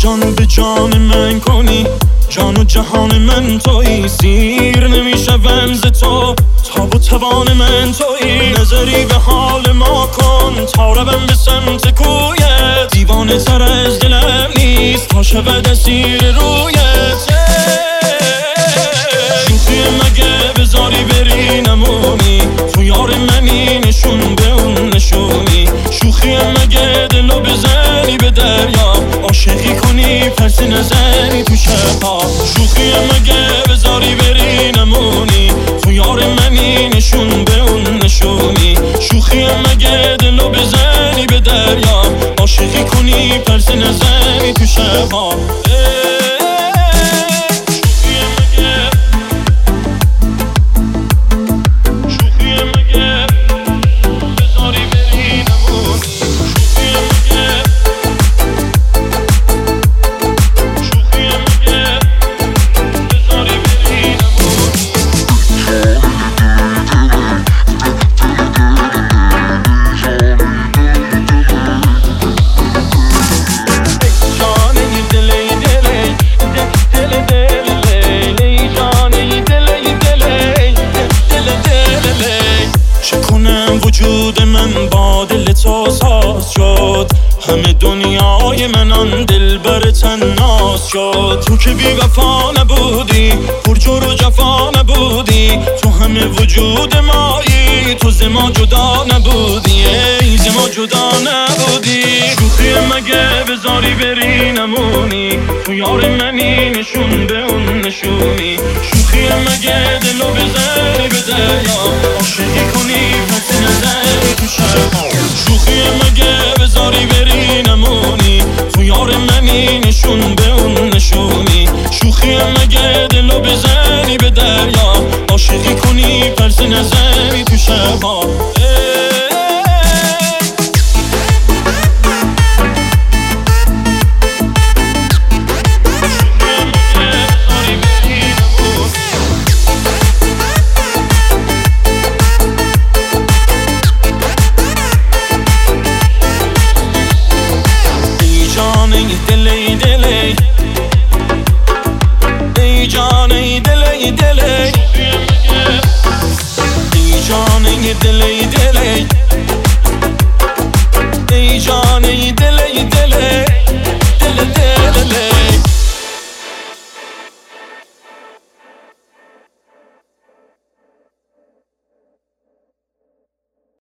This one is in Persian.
جان به جان من کنی، جان و جهان من تویی، سیر نمیشوم ز تو، تاب و توان من تویی. نظری به حال ما کن تا روم به سمت کویت، دیوانه تر از دلم نیست تا شود اسیر رویت. شوخی مگه بذاری بری نمونی، تو یار منی نشون به اون نشونی. شوخی مگه دلو بزنی به دریا، عاشقی کنی پس نزنی تو شبها. شوخی مگه بذاری بری نمونی، تو یار منی نشون به اون نشونی. شوخی مگه دلو بزنی به دریا، عاشقی کنی پس نزنی تو شبها. وجود من با دل تو ساز شد، همه دنیای من آن دل بر تناز شد. تو که بی وفا نبودی، پرجور و جفا نبودی، تو همه وجود مایی، تو ز ما جدا نبودی، ای ز ما جدا نبودی. شوخی مگه بذاری بری نمونی، تو یار منی نشون به اون نشونی. شوخی مگه دلو بزنی به دریا، عاشقی کنی پس نزنی تو شبها. شوخی مگه بذاری بری نمونی، تو یار منی نشون به اون نشونی. شوخی مگه دلو بزنی به دریا، عاشقی کنی پس نزنی تو شبها. دل